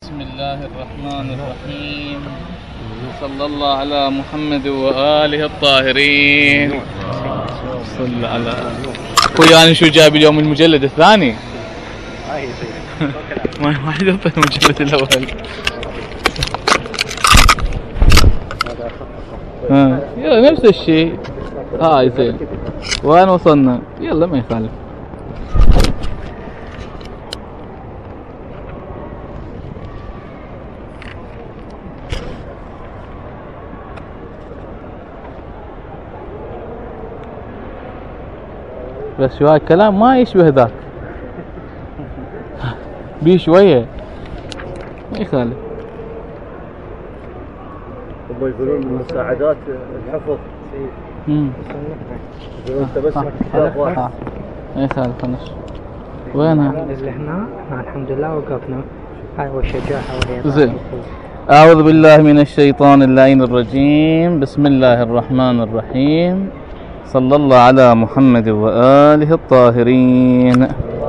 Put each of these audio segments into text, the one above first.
بسم الله الرحمن الرحيم. صلى الله على محمد وآله الطاهرين. صلى على أخوي. أنا شو جايب اليوم المجلد الثاني؟ ما واحد يعطي المجلد الأول. يلا نفس الشيء. هاي زين. وين وصلنا؟ يلا ما يخالف. بس شو هاي الكلام ما يشبه ذاك. بيه شوية ما يخالف. هم يقولون من مساعدات الحفظ. يقولون انت بس كتاب واحد. ما يخالف. خلص وينها؟ نزلنا الحمد لله وقفنا. هاي والشجاعة واليقظة. زين. أعوذ بالله من الشيطان اللعين الرجيم. بسم الله الرحمن الرحيم. صلى الله على محمد وآله الطاهرين.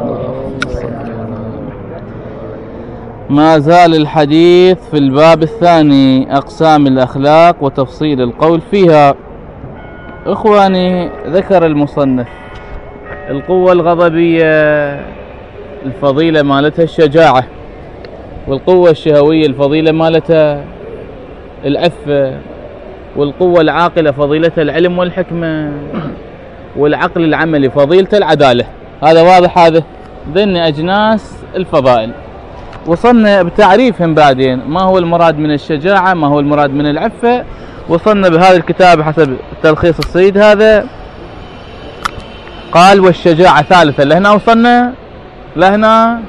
ما زال الحديث في الباب الثاني، أقسام الأخلاق وتفصيل القول فيها. إخواني، ذكر المصنف القوة الغضبية الفضيلة مالتها الشجاعة، والقوة الشهوية الفضيلة مالتها العفة، والقوة العاقلة فضيلة العلم والحكمة، والعقل العملي فضيلة العدالة. هذا واضح. هذا ذن أجناس الفضائل. وصلنا بتعريفهم بعدين، ما هو المراد من الشجاعة، ما هو المراد من العفة. وصلنا بهذا الكتاب حسب تلخيص السيد هذا قال والشجاعة ثالثا. لهنا وصلنا لهنا.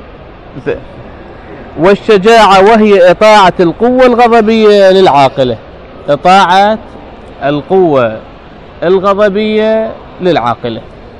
والشجاعة وهي إطاعة القوة الغضبية للعاقلة. إطاعة القوة الغضبية للعاقلة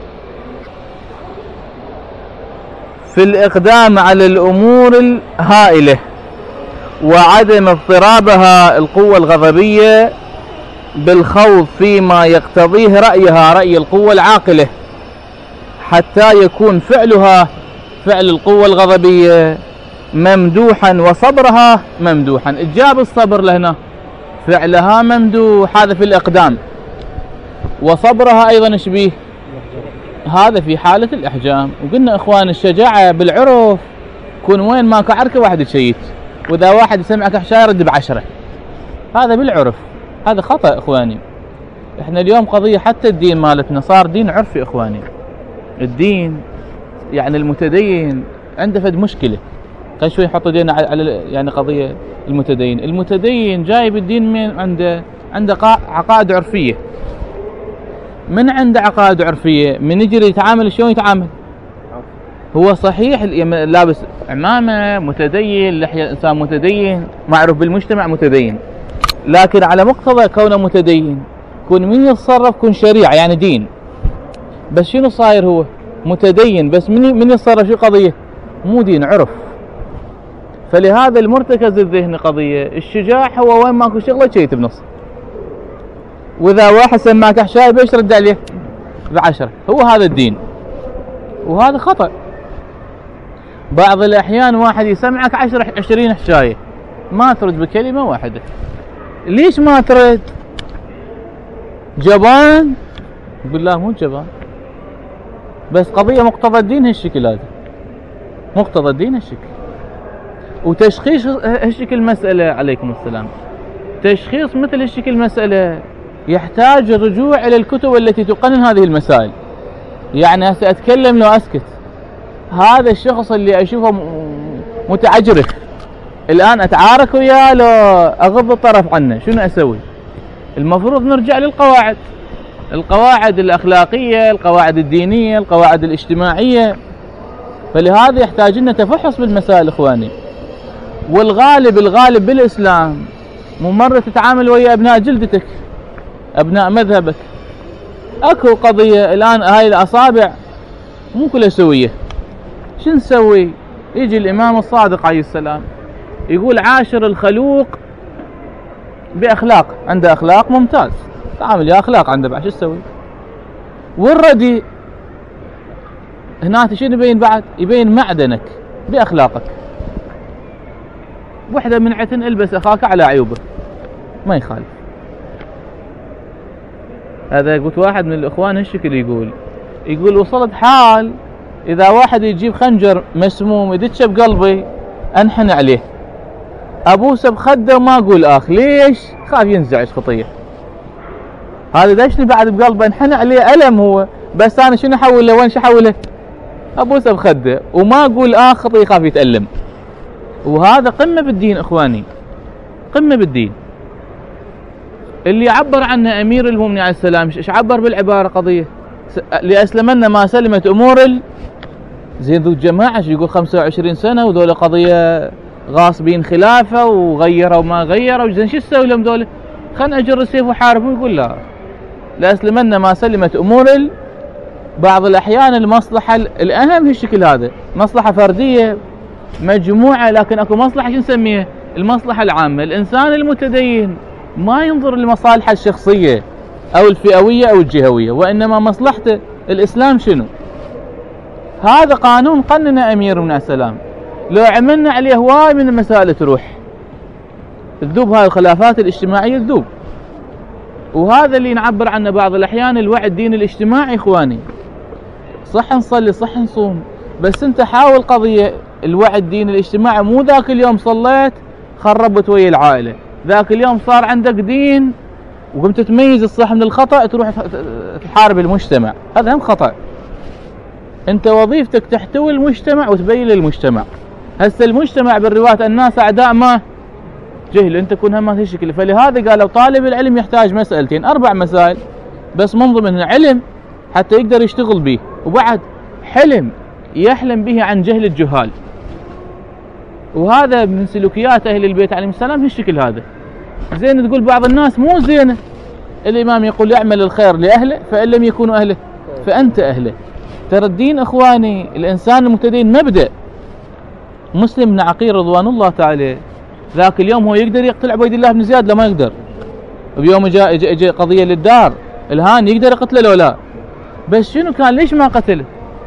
في الإقدام على الأمور الهائلة، وعدم اضطرابها القوة الغضبية بالخوض فيما يقتضيه رأيها رأي القوة العاقلة، حتى يكون فعلها فعل القوة الغضبية ممدوحا وصبرها ممدوحا. إجاب الصبر لهنا، فعلها ممدوح، هذا في الإقدام، وصبرها أيضا شبيه، هذا في حالة الإحجام. وقلنا إخوان الشجاعة بالعرف كون وين ماكو عركة واحد يشيت، وإذا واحد يسمعك أحشاء يرد ب10. هذا بالعرف، هذا خطأ إخواني. إحنا اليوم قضية حتى الدين مالتنا صار دين عرفي إخواني. الدين يعني المتدين عنده فد مشكلة. كان شوي يحط دينا على يعني قضية المتدين جايب الدين من عنده عقائد عرفية. من عنده عقائد عرفية من يجري يتعامل شلون يتعامل؟ هو صحيح لابس عمامة متدين، لحية إنسان متدين معروف بالمجتمع متدين، لكن على مقتضى كونه متدين كون من يتصرف كون شريعة يعني دين. بس شنو صاير؟ هو متدين بس من يتصرف شو قضية؟ مو دين، عرف. فلهذا المرتكز الذهني قضية الشجاع هو وين ماكو شغلة شيت بنص، وإذا واحد سماك أحشاي بيش رد عليه ب10. هو هذا الدين، وهذا خطأ. بعض الأحيان واحد يسمعك 20 أحشاية ما ترد بكلمة واحدة. ليش ما ترد؟ جبان؟ بالله مو جبان، بس قضية مقتضى الدين هالشكل. هذا مقتضى الدين هالشكل. وتشخيص هالشكل المسألة عليكم السلام، تشخيص مثل هالشكل المسألة يحتاج الرجوع إلى الكتب التي تقنن هذه المسائل. يعني هسه أتكلم لو أسكت، هذا الشخص اللي أشوفه متعجرف الآن أتعارك وياه لو أغض الطرف عنه شنو أسوي؟ المفروض نرجع للقواعد، القواعد الأخلاقية، القواعد الدينية، القواعد الاجتماعية. فلهذا يحتاج لنا تفحص بالمسائل إخواني. والغالب بالإسلام مو مرة تتعامل ويا أبناء جلدتك، أبناء مذهبك. أكو قضية الآن هاي الأصابع مو كلها سوية، شو نسوي؟ يجي الإمام الصادق عليه السلام يقول عاشر الخلوق بأخلاق. عنده أخلاق ممتاز، تعامل يا أخلاق عنده بعد، شو تسوي؟ والردي هنا شنو يبين بعد؟ يبين معدنك بأخلاقك. وحدة من عتن البس أخاك على عيوبه ما يخالف. هذا قلت واحد من الإخوان هالشكل يقول وصلت حال إذا واحد يجيب خنجر مسموم يدشه بقلبي أنحن عليه أبوسه بخده وما أقول آخ. ليش؟ خاف ينزعج خطية. هذا دشني بعد بقلبه انحن عليه ألم هو، بس أنا شنو أحول له؟ وين أحوله؟ أبوسه بخده وما أقول آخ خطية خاف يتألم. وهذا قمة بالدين إخواني، قمة بالدين. اللي عبر عنه أمير المؤمنين عليه السلام ايش عبر بالعبارة؟ قضية لأسلمن ما سلمت أمور زين ذو الجماعة يقول 25 سنة وذولا قضية غاصبين خلافة وغيروا ما غيروا، زين شو تسوي لهم ذولا؟ خلنا أجر السيف وحاربهم. يقول لا، لأسلمن ما سلمت أمور بعض الأحيان المصلحة الأهم هالشكل هذا، مصلحة فردية مجموعة، لكن أكو مصلحة شو نسميها؟ المصلحة العامة. الإنسان المتدين ما ينظر لمصالحه الشخصية أو الفئوية أو الجهوية، وإنما مصلحته الإسلام شنو؟ هذا قانون قننا أمير من السلام، لو عملنا عليه هواي من المسائل تروح تذوب، هاي الخلافات الاجتماعية تذوب. وهذا اللي نعبر عنه بعض الأحيان الوعي الديني الاجتماعي. إخواني صح نصلي صح نصوم، بس أنت حاول قضية الوعي الديني الاجتماعي، مو ذاك اليوم صليت خربت ويا العائلة، ذاك اليوم صار عندك دين وقمت تميز الصح من الخطأ تروح تحارب المجتمع، هذا هم خطأ. أنت وظيفتك تحتوي المجتمع وتبين للمجتمع. هسه المجتمع بالرواية الناس أعداء ما جهل، أنت تكون هم هالشكل. فلهذا قالوا طالب العلم يحتاج مسألتين 4 مسائل بس من ضمنها علم حتى يقدر يشتغل به، وبعد حلم يحلم به عن جهل الجهال. وهذا من سلوكيات أهل البيت عليهم السلام هالشكل هذا. زين تقول بعض الناس مو زينة، الإمام يقول يعمل الخير لأهله فإن لم يكونوا أهله فأنت أهله. ترى الدين إخواني الإنسان المتدين مبدأ. مسلم بن عقيل رضوان الله تعالى ذاك اليوم هو يقدر يقتل عبيد الله بن زياد؟ لا ما يقدر. بيوم جاء قضية للدار الهان يقدر يقتله لو لا، بس شنو كان ليش ما قتله؟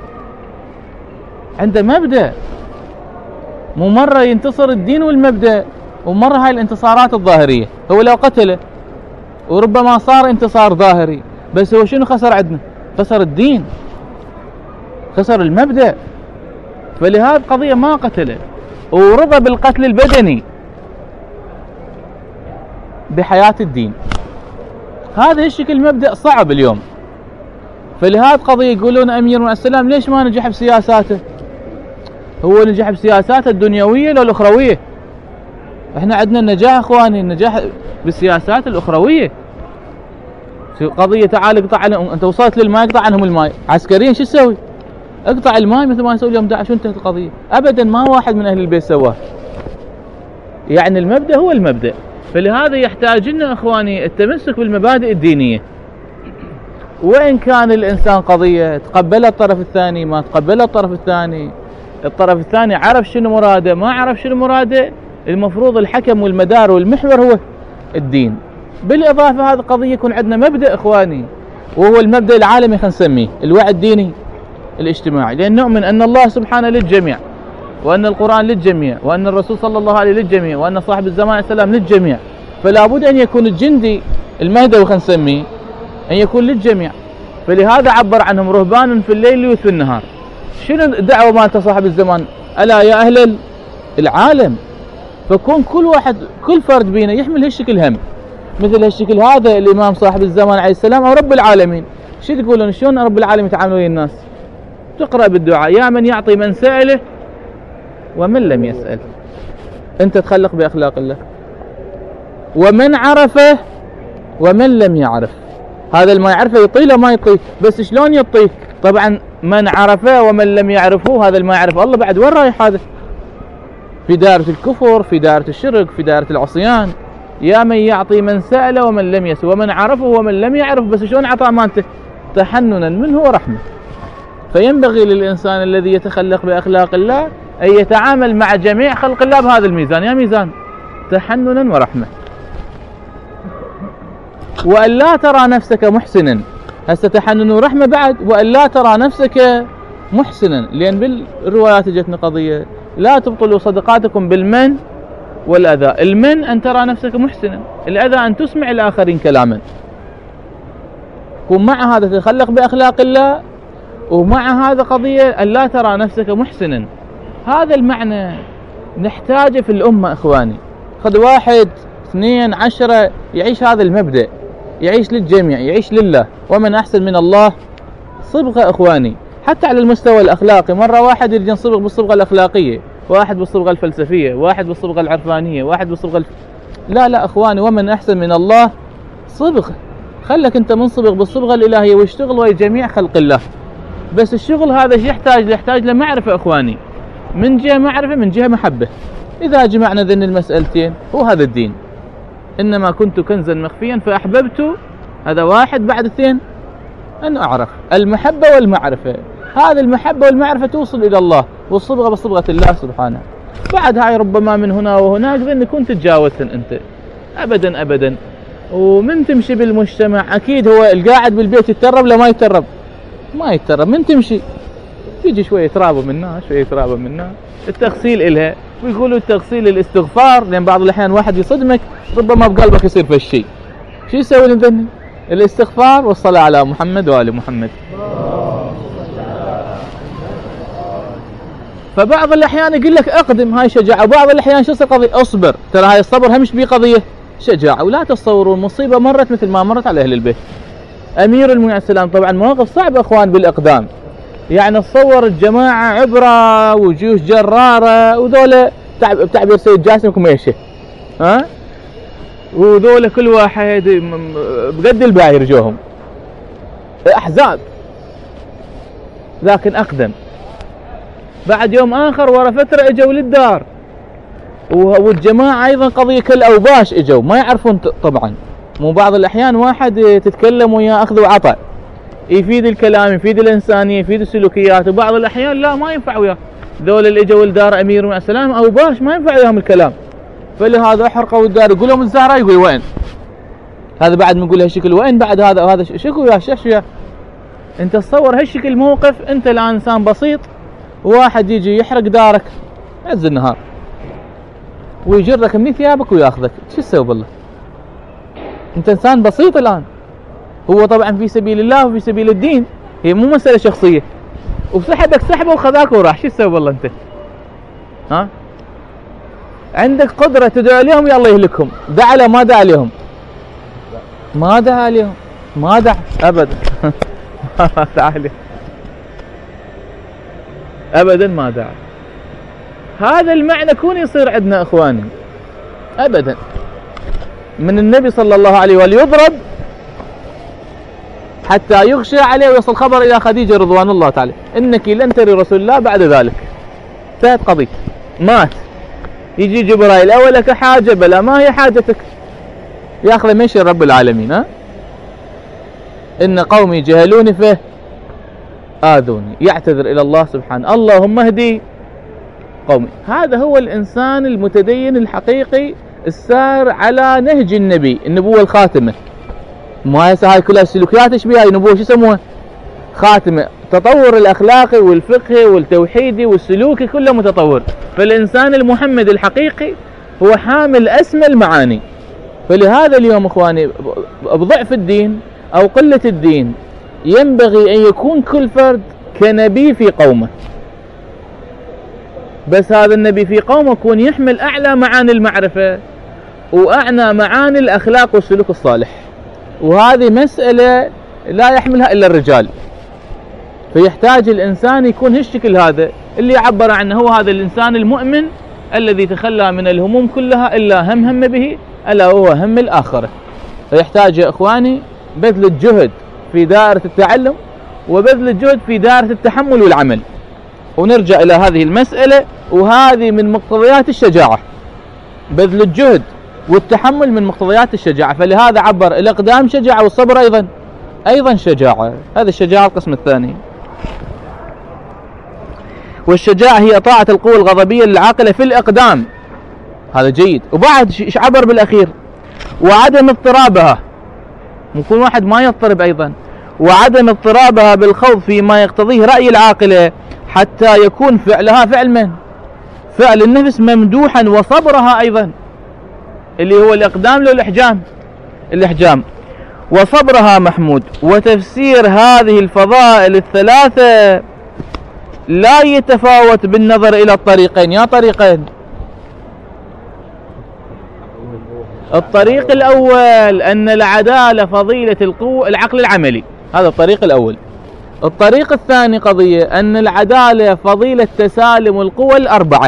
عنده مبدأ. مو مرة ينتصر الدين والمبدأ، ومرة هاي الانتصارات الظاهرية. هو لو قتله وربما صار انتصار ظاهري، بس هو شنو خسر عندنا؟ خسر الدين، خسر المبدأ. فلهذا قضية ما قتله ورضى بالقتل البدني بحياة الدين. هذا الشكل مبدأ صعب اليوم. فلهذا قضية يقولون أمير من السلام ليش ما نجح بسياساته؟ هو نجح بسياساته الدنيوية لو الأخروية؟ احنا عندنا النجاح اخواني، النجاح بالسياسات الأخروية. قضية تعال اقطع عنهم، انت وصلت للماء اقطع عنهم الماء، عسكريا شو تسوي؟ اقطع الماء مثل ما يسوي اليوم داعش وانتهت القضية. ابدا ما واحد من اهل البيت سواه. يعني المبدأ هو المبدأ. فلهذا يحتاج لنا اخواني التمسك بالمبادئ الدينية، وإن كان الإنسان قضية تقبلها الطرف الثاني ما تقبلها الطرف الثاني، الطرف الثاني عرف شنو مراده ما عرف شنو مراده، المفروض الحكم والمدار والمحور هو الدين. بالإضافة هذه قضية يكون عندنا مبدأ إخواني، وهو المبدأ العالمي خلينا نسميه الوعي الديني الاجتماعي، لأن نؤمن أن الله سبحانه للجميع، وأن القرآن للجميع، وأن الرسول صلى الله عليه للجميع، وأن صاحب الزمان السلام للجميع. فلا بد أن يكون الجندي المهدوي خلينا نسميه أن يكون للجميع. فلهذا عبر عنهم رهبان في الليل وفي النهار. شنو الدعوة مالته صاحب الزمان؟ ألا يا أهل العالم. فكون كل واحد كل فرد بينا يحمل هالشكل هم، مثل هالشكل هذا الإمام صاحب الزمان عليه السلام أو رب العالمين. شو تقولون شلون رب العالمين يتعامل ويا الناس؟ تقرأ بالدعاء يا من يعطي من سأله ومن لم يسأل. أنت تخلق بأخلاق الله. ومن عرفه ومن لم يعرف. هذا اللي ما يعرفه يطيه له ما يطيه، بس شلون يطيه؟ طبعا من عرفه ومن لم يعرفه، هذا اللي ما يعرف الله بعد وين رايح؟ هذا في دائرة الكفر، في دائرة الشرك، في دائرة العصيان. يا من يعطي من سأل ومن لم يسأل ومن عرفه ومن لم يعرف. بس شلون عطاء مالته؟ تحننا منه ورحمة. فينبغي للإنسان الذي يتخلق بأخلاق الله أن يتعامل مع جميع خلق الله بهذا الميزان، يا ميزان تحننا ورحمة. وأن لا ترى نفسك محسنا، هسه تحنن ورحمة بعد، وأن لا ترى نفسك محسنا، لأن بالروايات جتنا قضية لا تبطلوا صدقاتكم بالمن والأذى. المن أن ترى نفسك محسنا، الأذى أن تسمع الآخرين كلاما. كن مع هذا تتخلق بأخلاق الله، ومع هذا قضية أن لا ترى نفسك محسنا. هذا المعنى نحتاجه في الأمة إخواني. خذ 1 2 10 يعيش هذا المبدأ، يعيش للجميع، يعيش لله. ومن أحسن من الله صبغة إخواني. حتى على المستوى الأخلاقي، مرة واحد يريد ينصبغ بالصبغة الأخلاقية، واحد بالصبغة الفلسفية، واحد بالصبغة العرفانية، واحد بالصبغة لا إخواني، ومن أحسن من الله صبغ. خلك أنت منصبغ بالصبغة الإلهية واشتغل ويا جميع خلق الله. بس الشغل هذا شو يحتاج لمعرفة إخواني، من جهة معرفة، من جهة محبة. إذا جمعنا ذن المسألتين هو هذا الدين. إنما كنت كنزا مخفيا فأحببت، هذا 1. بعد 2 أن أعرف المحبة والمعرفة. هذه المحبة والمعرفة توصل إلى الله، والصبغة بصبغة الله سبحانه. بعد هاي ربما من هنا وهناك ذن كنت تجاوزتن أنت أبدا أبدا. ومن تمشي بالمجتمع أكيد هو القاعد بالبيت يترب لا ما يترب، ما يترب. من تمشي تيجي شوية ترابة منا شوية ترابة منا. التغسيل إلها، ويقولوا التغسيل الاستغفار، لأن بعض الأحيان واحد يصدمك ربما بقلبك يصير في الشيء. شو يسوي لذني؟ الاستغفار والصلاة على محمد وآل محمد. فبعض الأحيان يقول لك أقدم، هاي شجاعة. وبعض الأحيان شو يصير قضية؟ أصبر، ترى هاي الصبر همش بيه قضية شجاعة. ولا تصوروا المصيبة مرت مثل ما مرت على أهل البيت. أمير المؤمنين عليه السلام طبعا مواقف صعبة إخوان بالإقدام. يعني تصور الجماعة عبرة وجيوش جرارة، وذولا بتعبير سيد جاسم كميشة، ها، وذولا كل واحد بقد الباعي يرجوهم أحزاب، لكن أقدم. بعد يوم آخر ورا فترة اجوا للدار، والجماعة أيضا قضية كالأوباش اجوا ما يعرفون طبعا. مو بعض الأحيان واحد تتكلم وياه أخذ وعطاء، يفيد الكلام، يفيد الإنسانية، يفيد السلوكيات. وبعض الأحيان لا، ما ينفع وياه. ذول اللي اجوا لدار أمير مع السلام أوباش ما ينفع وياهم الكلام. فلهذا أحرقوا الدار. يقول لهم الزهراء، يقول وين هذا؟ بعد ما نقول هالشكل وين بعد هذا شكو يا شيخ يا انت تصور هالشكل موقف. انت الآن إنسان بسيط، واحد يجي يحرق دارك عز النهار ويجرك من ثيابك وياخذك، شو تسوي بالله؟ انت انسان بسيط الآن. هو طبعا في سبيل الله وفي سبيل الدين، هي مو مسألة شخصية. وسحبك سحبه وخذاك وراح، شو تسوي بالله انت؟ ها؟ عندك قدرة تدعو لهم يا الله يهلكهم. دعا له ما دعا لهم؟ ما دعا لهم، ما دعا ابدا. ما دعا لهم ابدا، ما دعا. هذا المعنى كون يصير عندنا اخواني ابدا. من النبي صلى الله عليه وآله يضرب حتى يغشى عليه ويصل خبر الى خديجة رضوان الله تعالى انك لن تري رسول الله بعد ذلك. انتهت قضية، مات. يجي جبرائيل، اولك حاجة؟ بلا، ما هي حاجتك؟ ياخذ مشي رب العالمين. ها، ان قومي جهلوني فيه آذوني، يعتذر الى الله سبحانه، اللهم اهدي قومي. هذا هو الانسان المتدين الحقيقي السار على نهج النبي، النبوة الخاتمة. ما هسه هاي كلها السلوكيات ايش بيها؟ النبوة شو يسموها؟ خاتمة. تطور الاخلاقي والفقهي والتوحيدي والسلوكي كله متطور. فالانسان المحمد الحقيقي هو حامل اسمى المعاني. فلهذا اليوم اخواني بضعف الدين او قلة الدين ينبغي ان يكون كل فرد كنبي في قومه. بس هذا النبي في قومه يكون يحمل اعلى معاني المعرفة واعلى معاني الاخلاق والسلوك الصالح. وهذه مسألة لا يحملها الا الرجال. فيحتاج الانسان يكون هالشكل هذا اللي يعبر عنه هو هذا الانسان المؤمن الذي تخلى من الهموم كلها الا هم به، الا هو هم الاخرة. فيحتاج يا اخواني بذل الجهد في دائرة التعلم وبذل الجهد في دائرة التحمل والعمل. ونرجع الى هذه المسألة، وهذه من مقتضيات الشجاعة. بذل الجهد والتحمل من مقتضيات الشجاعة. فلهذا عبر الاقدام شجاعة، والصبر ايضا شجاعة. هذه الشجاعة القسم الثاني. والشجاعة هي طاعة القوة الغضبية للعاقلة في الاقدام، هذا جيد. وبعد ايش عبر بالاخير؟ وعدم اضطرابها، ممكن واحد ما يضطرب ايضا. وعدم اضطرابها بالخوض فيما يقتضيه رأي العاقلة حتى يكون فعلها فعل من؟ فعل النفس ممدوحا وصبرها أيضا اللي هو الإقدام له الإحجام وصبرها محمود. وتفسير هذه الفضائل الثلاثة لا يتفاوت بالنظر إلى الطريقين. يا طريقين: الطريق الأول أن العدالة فضيلة العقل العملي، هذا الطريق الأول. الطريق الثاني قضية أن العدالة فضيلة تسالم القوى الأربعة: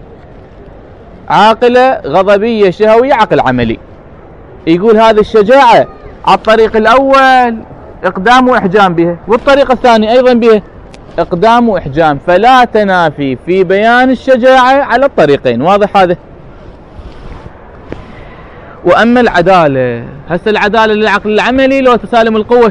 عاقلة، غضبية، شهوية، عقل عملي. يقول هذه الشجاعة على الطريق الأول إقدام وإحجام بها، والطريق الثاني أيضا به إقدام وإحجام، فلا تنافي في بيان الشجاعة على الطريقين. واضح هذا؟ وأما العدالة، هسه العدالة للعقل العملي لو تسالم القوة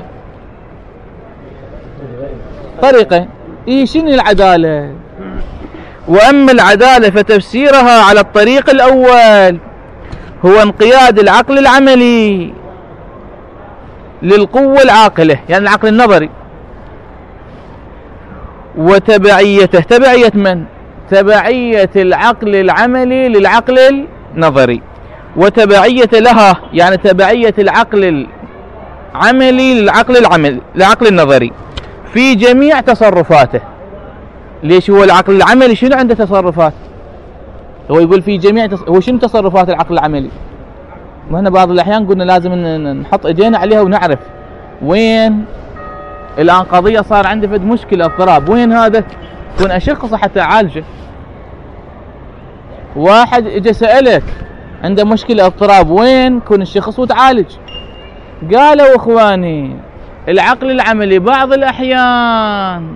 طريقين. شنو العدالة؟ وأما العدالة فتفسيرها على الطريق الأول هو انقياد العقل العملي للقوة العاقلة، يعني العقل النظري، وتبعيته. تبعية من؟ تبعية العقل العملي للعقل النظري، وتبعية لها يعني تبعية العقل العملي للعقل النظري في جميع تصرفاته. ليش هو العقل العملي شنو عنده تصرفات؟ هو يقول في جميع هو شنو تصرفات العقل العملي؟ وهنا بعض الأحيان قلنا لازم نحط ايدينا عليها ونعرف وين الآن قضية صار عندي فد مشكلة اضطراب، وين هذا؟ كون أشخصه حتى أعالجه. واحد اجى سألك عنده مشكلة اضطراب، وين؟ كون الشخص وتعالج. قالوا اخواني العقل العملي بعض الأحيان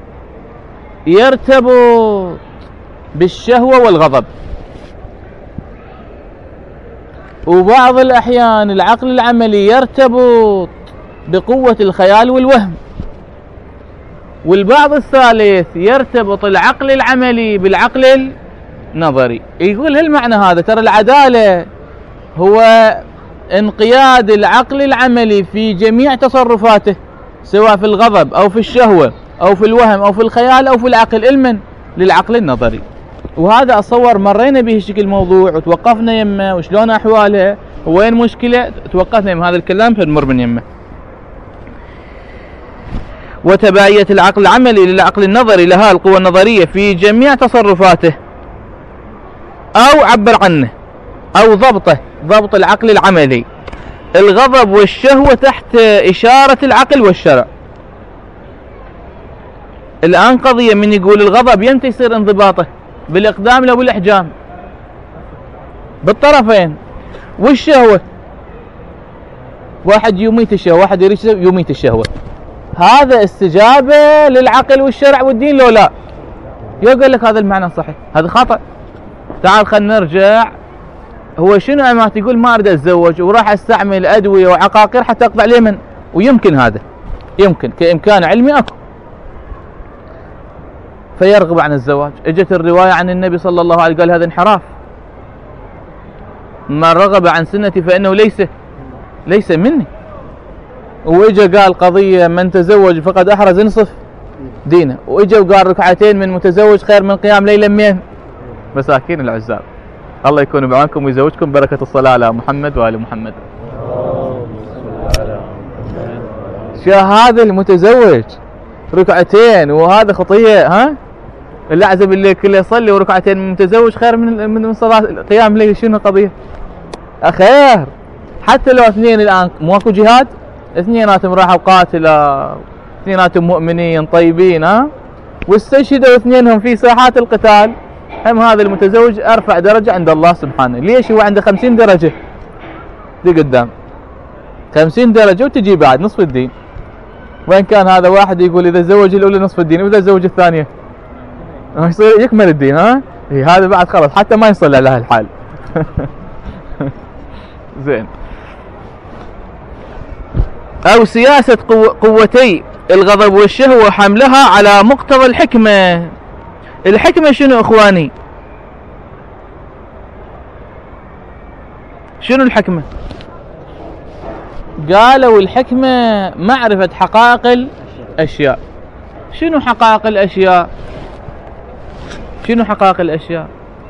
يرتبط بالشهوة والغضب، وبعض الأحيان العقل العملي يرتبط بقوة الخيال والوهم، والبعض الثالث يرتبط العقل العملي بالعقل النظري. يقول هالمعنى هذا ترى العدالة هو انقياد العقل العملي في جميع تصرفاته، سواء في الغضب أو في الشهوة أو في الوهم أو في الخيال أو في العقل، للعقل النظري. وهذا أتصور مرينا به شكل الموضوع وتوقفنا يمه وشلون أحواله وين مشكلة، توقفنا يم هذا الكلام فنمر من يمه. وتبعية العقل العملي للعقل النظري لها القوة النظرية في جميع تصرفاته، أو عبر عنه أو ضبط العقل العملي. الغضب والشهوة تحت إشارة العقل والشرع. الآن قضية من يقول الغضب يمتى يصير انضباطه؟ بالإقدام لو بالإحجام، بالطرفين. والشهوة واحد يميت الشهوة، واحد يريد يميت الشهوة، هذا استجابة للعقل والشرع والدين لو لا؟ يقول لك هذا المعنى صحيح، هذا خطأ. تعال خلينا نرجع. هو شنو أمات؟ يقول ما أريد أتزوج وراح أستعمل أدوية وعقاقير حتى أقطع اليمن، ويمكن هذا يمكن كإمكان علمي أكو، فيرغب عن الزواج. اجت الرواية عن النبي صلى الله عليه وسلم قال هذا انحراف، من رغب عن سنتي فإنه ليس مني. واجا قال قضية من تزوج فقد أحرز نصف دينه، واجا وقال ركعتين من متزوج خير من قيام ليلة 100. مساكين العزاب، الله يكون بعونكم ويزوجكم بركة الصلاة على محمد وآل محمد. شو هذا المتزوج ركعتين وهذا خطية؟ ها اللي أعزب الليل كله يصلي وركعتين من متزوج خير من صلاة قيام ليل. شنو قضية؟ أخير حتى لو اثنين الآن ماكو جهاد، اثنيناتهم راحوا قاتلة، اثنيناتهم مؤمنين طيبين، ها، واستشهدوا اثنينهم في ساحات القتال، هم هذا المتزوج أرفع درجة عند الله سبحانه. ليش؟ هو عنده 50 درجة دي قدام، 50 درجة وتجي بعد نصف الدين. وين كان هذا واحد يقول إذا تزوج الأولى نصف الدين وإذا تزوج الثانية يصير يكمل الدين، ها؟ هذا بعد خلاص حتى ما يصل على هالحال. زين. أو سياسة قوتي الغضب والشهوة حملها على مقتضى الحكمة. الحكمة شنو إخواني؟ شنو الحكمة؟ قالوا الحكمة معرفة حقائق الأشياء. شنو حقائق الأشياء؟ شنو حقائق الأشياء؟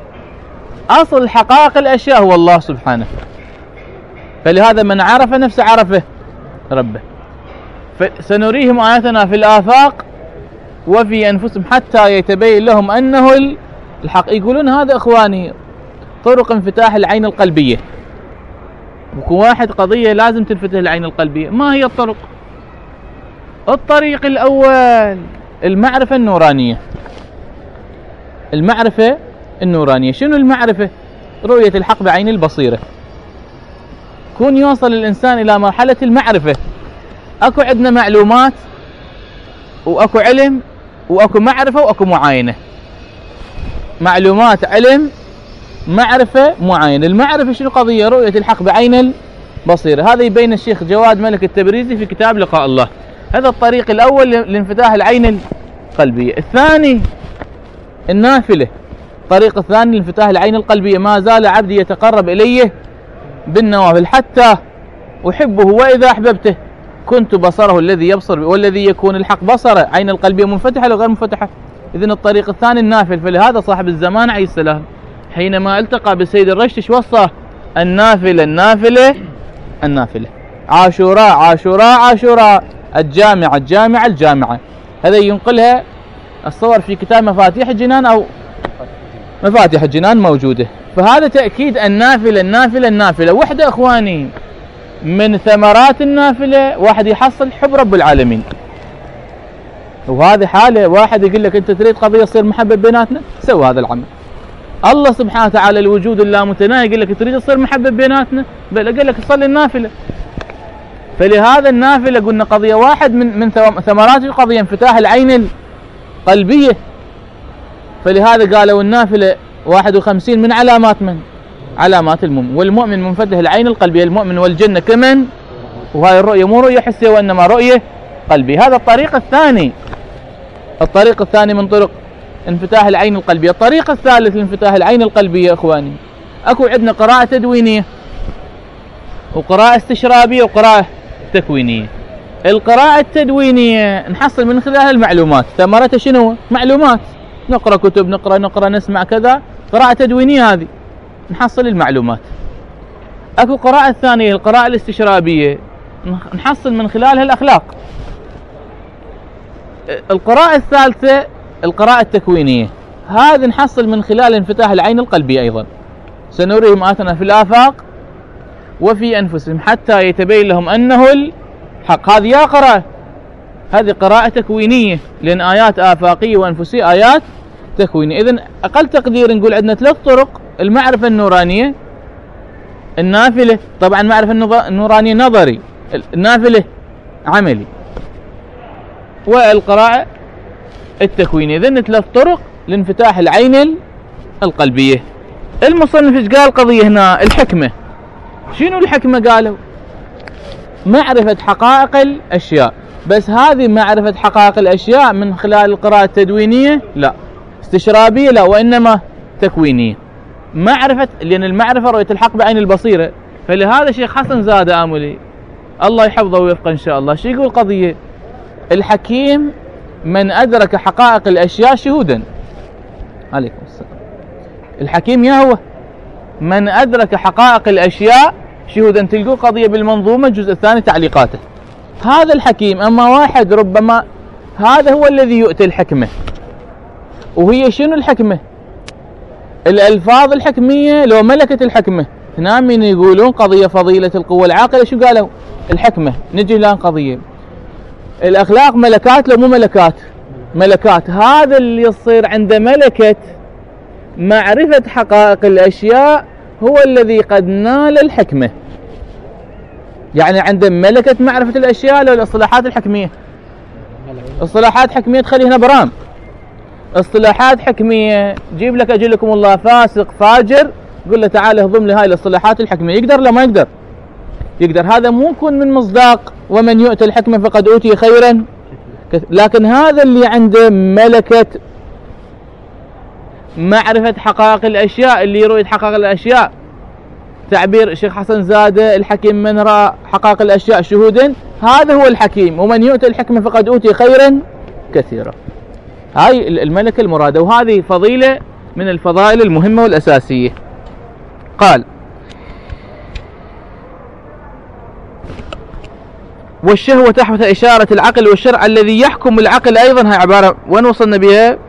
أصل حقائق الأشياء هو الله سبحانه. فلهذا من عرف نفسه عرفه ربه. فسنريهم آياتنا في الآفاق وفي أنفسهم حتى يتبين لهم أنه الحق. يقولون هذا إخواني طرق انفتاح العين القلبية. وكل واحد قضية لازم تنفتح العين القلبية. ما هي الطرق؟ الطريق الأول المعرفة النورانية. المعرفة النورانية شنو المعرفة؟ رؤية الحق بعين البصيرة. كون يوصل الإنسان إلى مرحلة المعرفة. أكو عندنا معلومات وأكو علم وأكو معرفة وأكو معاينة. معلومات، علم، معرفة، معاينة. المعرفة شنو قضية؟ رؤية الحق بعين البصيرة. هذا يبين الشيخ جواد ملك التبريزي في كتاب لقاء الله. هذا الطريق الأول لانفتاح العين القلبية. الثاني النافلة. الطريق الثاني لانفتاح العين القلبية. ما زال عبدي يتقرب إليه بالنوافل حتى أحبه وإذا أحببته كنت بصره الذي يبصر والذي يكون الحق بصره. عين القلبية منفتحة لو غير منفتحة. إذن الطريق الثاني النافل. فلهذا صاحب الزمان عليه السلام حينما التقى بالسيد الرشد وصى النافلة النافلة النافلة، عاشوراء عاشوراء عاشوراء، الجامعة الجامعة الجامعة. هذا ينقلها الصور في كتاب مفاتيح الجنان أو مفاتيح الجنان موجودة. فهذا تأكيد النافلة النافلة النافلة. وحدة إخواني من ثمرات النافلة واحد يحصل حب رب العالمين. وهذه حالة واحد يقول لك أنت تريد قضية تصير محبة بيناتنا، سوي هذا العمل. الله سبحانه وتعالى الوجود اللامتناهي يقول لك تريد تصير محبة بيناتنا، بل قال لك صلي النافلة. فلهذا النافلة قلنا قضية واحد من ثمرات القضية انفتاح العين القلبية. فلهذا قالوا النافلة 51 من علامات من؟ علامات المؤمن. والمؤمن منفتح العين القلبية. المؤمن والجنة كمن؟ وهاي الرؤية مو رؤية حسية وإنما رؤية قلبية. هذا الطريق الثاني. الطريق الثاني من طرق انفتاح العين القلبية. الطريق الثالث لانفتاح العين القلبية إخواني أكو عندنا قراءة تدوينية وقراءة استشرابية وقراءة تكوينية. القراءة التدوينية نحصل من خلالها المعلومات. ثمرتها شنو؟ معلومات. نقرأ كتب، نقرأ نسمع كذا. قراءة تدوينية هذه نحصل المعلومات. أكو قراءة ثانية القراءة الاستشرابية نحصل من خلالها الأخلاق. القراءة الثالثة القراءة التكوينية هذه نحصل من خلال انفتاح العين القلبية أيضا. سنريهم آياتنا في الآفاق وفي أنفسهم حتى يتبين لهم أنه الحق. هذه يا قراءة، هذه قراءة تكوينية لأن آيات آفاقية وأنفسية آيات تكوينية. إذن أقل تقدير نقول عندنا 3 طرق. المعرفة النورانية النافلة، طبعا المعرفة النورانية نظري، النافلة عملي، والقراءة التكوينية. إذن 3 طرق لانفتاح العين القلبية. المصنف ايش قال قضية هنا؟ الحكمة. شنو الحكمة؟ قالوا معرفة حقائق الأشياء. بس هذه معرفة حقائق الأشياء من خلال القراءة التدوينية لا، استشرابية لا، وإنما تكوينية. معرفة، لأن المعرفة رؤية الحق بعين البصيرة. فلهذا الشيخ حسن زادة آملي الله يحفظه ويوفقه إن شاء الله شو يقول قضية؟ الحكيم من أدرك حقائق الأشياء شهودا. عليكم السلام. الحكيم يا هو من أدرك حقائق الأشياء شهودا. تلقوا قضية بالمنظومة الجزء الثاني تعليقاته. هذا الحكيم. أما واحد ربما هذا هو الذي يؤتي الحكمة. وهي شنو الحكمة؟ الألفاظ الحكمية لو ملكة الحكمة. هنا من يقولون قضية فضيلة القوة العاقلة شو قالوا؟ الحكمة. نجي الآن قضية الأخلاق ملكات لو مو ملكات؟ ملكات. هذا اللي يصير عند ملكة معرفة حقائق الأشياء هو الذي قد نال الحكمة. يعني عند ملكة معرفة الأشياء لو الإصطلاحات الحكمية. إصطلاحات حكمية تخلي هنا برام. اصطلاحات حكمية جيب لك أجلكم الله فاسق فاجر قل له تعال اهضم لي هاي الاصطلاحات الحكمية. يقدر لا ما يقدر؟ يقدر. هذا مو يكون من مصداق ومن يؤتى الحكمة فقد أوتي خيرا. لكن هذا اللي عنده ملكة معرفة حقائق الأشياء اللي يريد حقائق الأشياء. تعبير الشيخ حسن زادة الحكيم من رأى حقائق الأشياء شهودا. هذا هو الحكيم. ومن يؤتى الحكمة فقد أوتي خيرا كثيرا. هاي الملكة المرادة. وهذه فضيلة من الفضائل المهمة والأساسية. قال: والشهوة تحت إشارة العقل والشرع الذي يحكم العقل أيضا. هاي عبارة وين وصلنا بها؟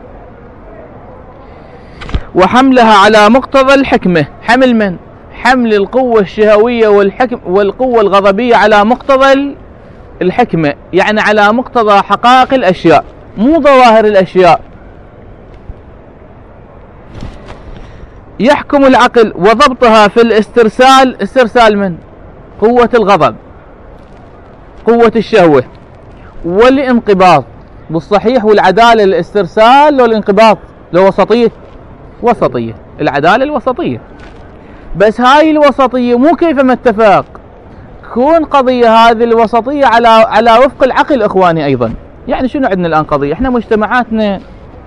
وحملها على مقتضى الحكمة. حمل من؟ حمل القوة الشهوية والقوة الغضبية على مقتضى الحكمة، يعني على مقتضى حقائق الأشياء مو ظواهر الأشياء. يحكم العقل وضبطها في الاسترسال. استرسال من؟ قوة الغضب، قوة الشهوة، والانقباض. بالصحيح والعدالة الاسترسال والانقباض لو وسطية. وسطية العدالة الوسطية. بس هاي الوسطية مو كيفما اتفاق، تكون قضية هذه الوسطية على وفق العقل اخواني ايضا. يعني شنو عندنا الان قضية؟ احنا مجتمعاتنا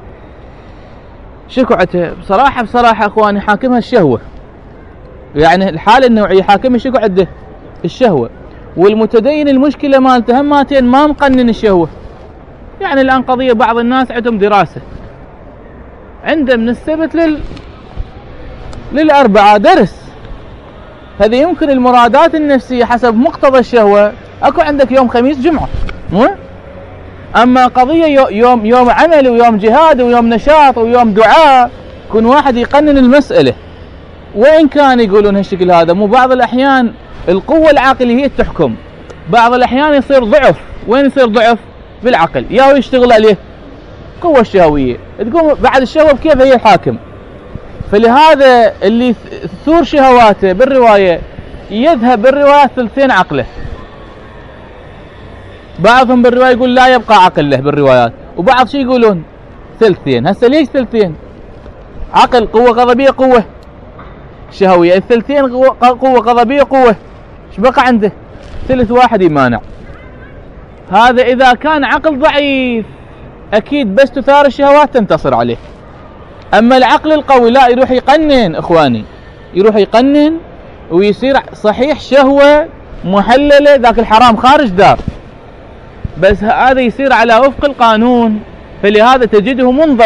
شكعته بصراحة اخواني حاكمها الشهوة. يعني الحالة النوعية حاكمها شكو عده؟ الشهوة. والمتدين المشكلة مالته هماتين ما مقنن الشهوة. يعني الان قضية بعض الناس عندهم دراسة، عنده من السبت للأربعاء درس. هذه يمكن المرادات النفسية حسب مقتضى الشهوة. اكو عندك يوم خميس جمعة مو؟ اما قضية يوم عمل ويوم جهاد ويوم نشاط ويوم دعاء، كون واحد يقنن المسألة. وإن كان يقولون هالشكل هذا، مو بعض الأحيان القوة العقلية هي تحكم، بعض الأحيان يصير ضعف. وين يصير ضعف؟ بالعقل. يا يشتغل عليه قوة الشهوية تقوم بعد الشهوة بكيف هي الحاكم. فلهذا اللي ثور شهواته بالرواية يذهب بالرواية ثلثين عقله. بعضهم بالرواية يقول لا يبقى عقله بالروايات، وبعض شي يقولون ثلثين. هسه ليش ثلثين؟ عقل قوة غضبية قوة شهوية، الثلثين قوة غضبية قوة، ايش بقى عنده؟ ثلث واحد يمانع. هذا إذا كان عقل ضعيف أكيد بس تثار الشهوات تنتصر عليه. أما العقل القوي لا، يروح يقنن إخواني، يروح يقنن ويصير صحيح شهوة محللة، ذاك الحرام خارج دار، بس هذا يصير على وفق القانون. فلهذا تجده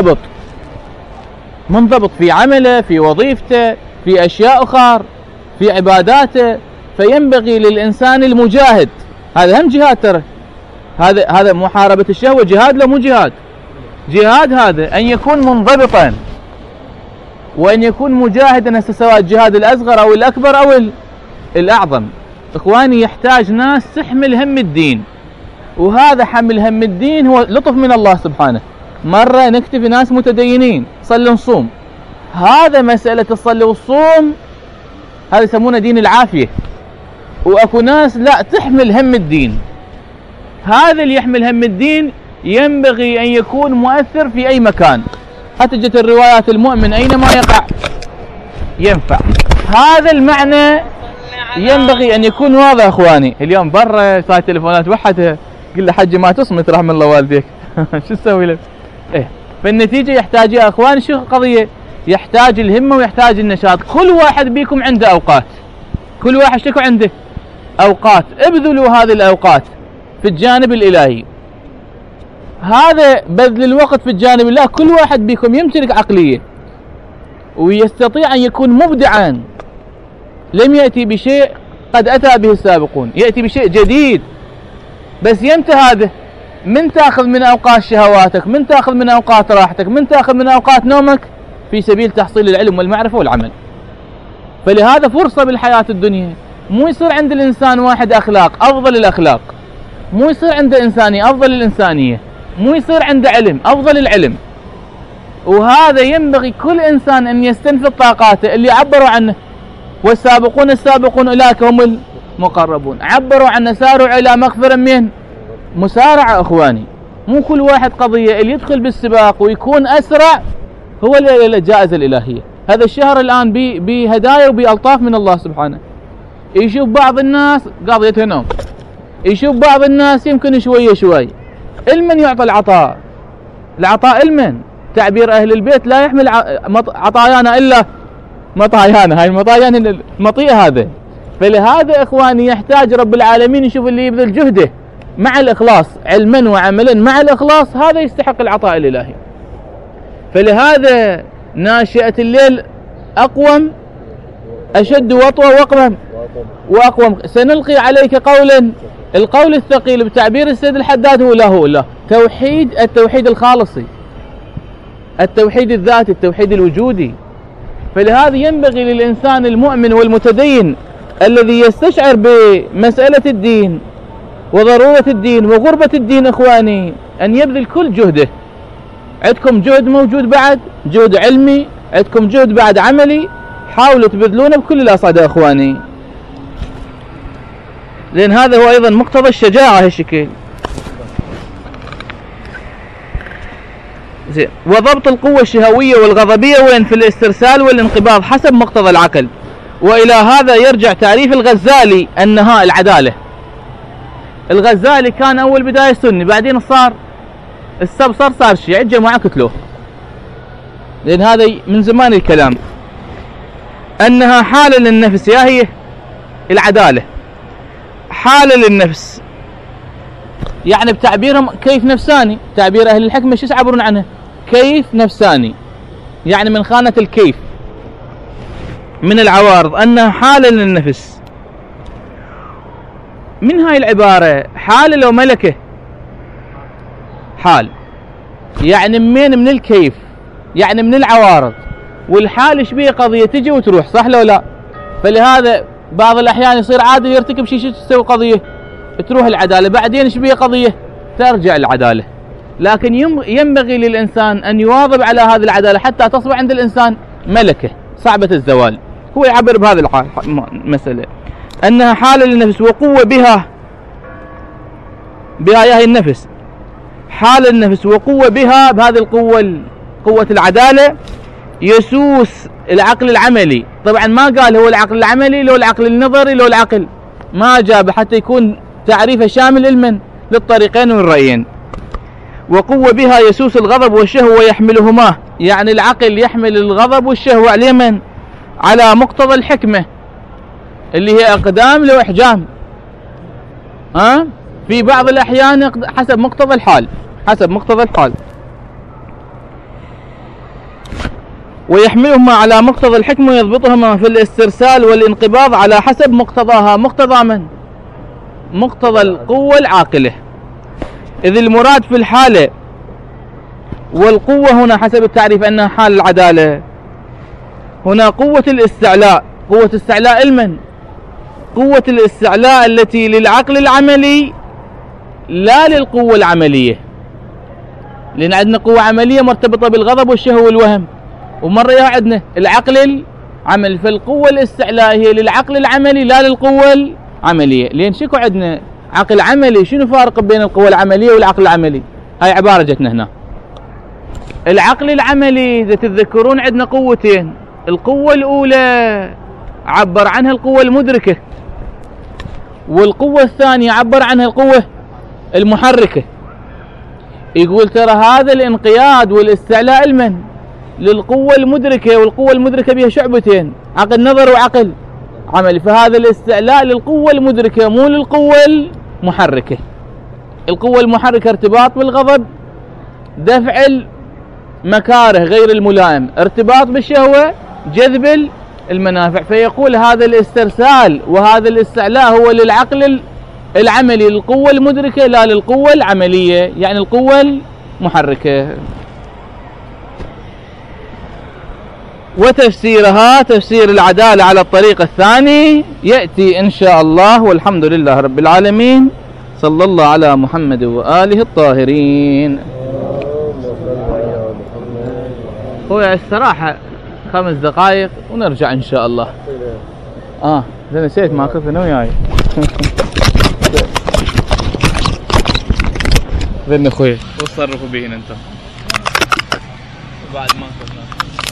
منضبط في عمله، في وظيفته، في أشياء أخرى، في عباداته. فينبغي للإنسان المجاهد، هذا هم جهاد ترى، هذا محاربة الشهوة جهاد لا مو جهاد؟ جهاد. هذا أن يكون منضبطا وأن يكون مجاهدا، سواء الجهاد الأصغر أو الأكبر أو الأعظم. إخواني يحتاج ناس تحمل هم الدين، وهذا حمل هم الدين هو لطف من الله سبحانه. مرة نكتفي ناس متدينين صلوا نصوم، هذا مسألة الصلاة والصوم هذا يسمونه دين العافية. وأكو ناس لا تحمل هم الدين. هذا اللي يحمل هم الدين ينبغي أن يكون مؤثر في أي مكان. حتى جت الروايات المؤمن أينما يقع ينفع. هذا المعنى ينبغي أن يكون واضح أخواني. اليوم برا صار تليفونات وحدها قل له حجي ما تصمت رحم الله والديك شو تسوي له؟ فالنتيجة يحتاج يا أخواني شو قضية؟ يحتاج الهمة ويحتاج النشاط. كل واحد بيكم عنده أوقات، كل واحد شكو عنده أوقات، ابذلوا هذه الأوقات في الجانب الإلهي. هذا بذل الوقت في الجانب الله. كل واحد بيكم يمتلك عقلية ويستطيع أن يكون مبدعا، لم يأتي بشيء قد أتى به السابقون، يأتي بشيء جديد. بس يمتى هذا؟ من تأخذ من أوقات شهواتك، من تأخذ من أوقات راحتك، من تأخذ من أوقات نومك في سبيل تحصيل العلم والمعرفة والعمل. فلهذا فرصة بالحياة الدنيا. مو يصير عند الإنسان واحد أخلاق أفضل الأخلاق، مو يصير عنده إنسانية أفضل الإنسانية، مو يصير عنده علم أفضل العلم. وهذا ينبغي كل إنسان أن يستنفذ طاقاته اللي عبروا عنه. والسابقون السابقون أولئك هم المقربون، عبروا عنه ساروا إلى مغفرة من مسارعة. أخواني مو كل واحد قضية اللي يدخل بالسباق ويكون أسرع هو الجائزة الإلهية. هذا الشهر الآن بهدايا وبألطاف من الله سبحانه. يشوف بعض الناس قضيته نوم، يشوف بعض الناس يمكن شوي المن يعطى العطاء المن. تعبير أهل البيت لا يحمل عطايانا إلا مطايانا، هاي المطايان المطيئة هذا. فلهذا إخواني يحتاج رب العالمين يشوف اللي يبذل جهده مع الإخلاص علما وعملا مع الإخلاص، هذا يستحق العطاء الإلهي. فلهذا ناشئة الليل أقوم أشد وطوة وأقوم. سنلقي عليك قولا، القول الثقيل بتعبير السيد الحداد هو لا التوحيد الخالصي، التوحيد الذاتي، التوحيد الوجودي. فلهذا ينبغي للإنسان المؤمن والمتدين الذي يستشعر بمسألة الدين وضرورة الدين وغربة الدين إخواني أن يبذل كل جهده. عندكم جهد موجود بعد، جهد علمي، عندكم جهد بعد عملي، حاولوا تبذلونه بكل الأصعدة إخواني، لأن هذا هو أيضا مقتضى الشجاعة هالشكل. زين. وضبط القوة الشهوية والغضبية وين؟ في الاسترسال والانقباض حسب مقتضى العقل. وإلى هذا يرجع تعريف الغزالي النهاء العدالة. الغزالي كان أول بداية سني، بعدين صار السب صار شيعي، الجماعة قتلوه، لأن هذا من زمان الكلام. أنها حالة للنفس، يا هي العدالة حالة للنفس، يعني بتعبيرهم كيف نفساني، تعبير أهل الحكمة شو يعبرون عنه؟ كيف نفساني، يعني من خانة الكيف من العوارض، أنها حالة للنفس. من هاي العبارة حالة لو ملكة، حال يعني من الكيف، يعني من العوارض، والحال ايش بيه؟ قضية تجي وتروح، صح لو لا؟ فلهذا بعض الأحيان يصير عادي يرتكب شيء تسوي قضية تروح العدالة، بعدين ايش بيه؟ قضية ترجع العدالة. لكن ينبغي للإنسان أن يواظب على هذه العدالة حتى تصبح عند الإنسان ملكة صعبة الزوال. هو يعبر بهذه المسألة أنها حالة للنفس وقوة بها يا هي النفس، حال النفس وقوة بها، بهذه القوة قوة العدالة يسوس العقل العملي. طبعا ما قال هو العقل العملي لو العقل النظري لو العقل، ما جاب حتى يكون تعريفه شامل علما للطريقين والرأيين. وقوة بها يسوس الغضب والشهوة ويحملهما، يعني العقل يحمل الغضب والشهوة على من؟ على مقتضى الحكمة اللي هي أقدام لو إحجام، في بعض الأحيان حسب مقتضى الحال، حسب مقتضى الحال. ويحملهما على مقتضى الحكمة ويضبطهما في الاسترسال والانقباض على حسب مقتضاها. مقتضى من؟ مقتضى القوة العاقلة. إذ المراد في الحالة والقوة هنا حسب التعريف أنها حال العدالة، هنا قوة الاستعلاء، قوة استعلاء المن؟ قوة الاستعلاء التي للعقل العملي لا للقوة العملية، لأن عندنا قوة عملية مرتبطة بالغضب والشهوة والوهم، ومرة عندنا العقل العملي، فالقوة الاستعلاء هي للعقل العملي لا للقوة العملية. لأن شكو عندنا عقل عملي، شنو فارق بين القوة العملية والعقل العملي؟ هاي عبارة جتنا هنا. العقل العملي إذا تتذكرون عندنا قوتين، القوة الأولى عبر عنها القوة المدركة، والقوة الثانية عبر عنها القوة المحركة. يقول ترى هذا الانقياد والاستعلاء المن؟ للقوة المدركة، والقوة المدركة بها شعبتين، عقل نظر وعقل عملي، فهذا الاستعلاء للقوة المدركة مو للقوة المحركة. القوة المحركة ارتباط بالغضب، دفع المكاره غير الملائم، ارتباط بالشهوة، جذب المنافع. فيقول هذا الاسترسال وهذا الاستعلاء هو للعقل العملي، للقوة المدركة لا للقوة العملية، يعني القوة المحركة. وتفسيرها تفسير العدالة على الطريق الثاني يأتي إن شاء الله، والحمد لله رب العالمين، صلى الله على محمد وآله الطاهرين. هو الصراحة 5 دقائق ونرجع إن شاء الله. إذا نسيت ما كنت أنا وياي. ذن أخوي وتصرفوا بهن أنتم بعد ما كنا